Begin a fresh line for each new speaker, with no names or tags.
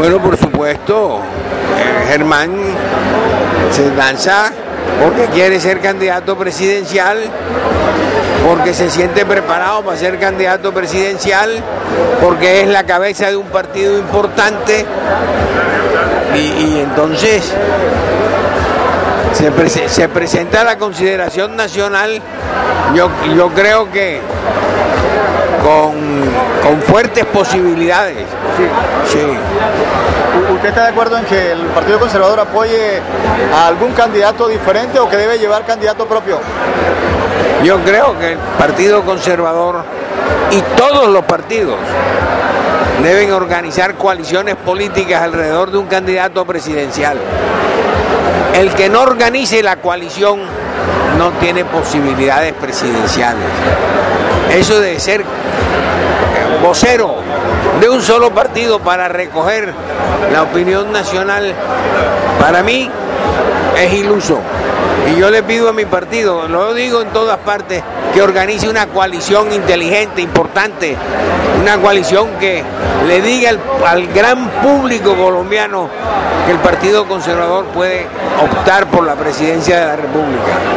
Bueno, por supuesto, Germán se lanza porque quiere ser candidato presidencial, porque se siente preparado para ser candidato presidencial, porque es la cabeza de un partido importante y entonces se presenta la consideración nacional, yo creo que con fuertes posibilidades. Sí.
¿Usted está de acuerdo en que el Partido Conservador apoye a algún candidato diferente o que debe llevar candidato propio?
Yo creo que el Partido Conservador y todos los partidos deben organizar coaliciones políticas alrededor de un candidato presidencial. El que no organice la coalición no tiene posibilidades presidenciales. Eso de ser vocero de un solo partido para recoger la opinión nacional, para mí es iluso. Y yo le pido a mi partido, lo digo en todas partes, que organice una coalición inteligente, importante, una coalición que le diga al gran público colombiano que el Partido Conservador puede optar por la presidencia de la República.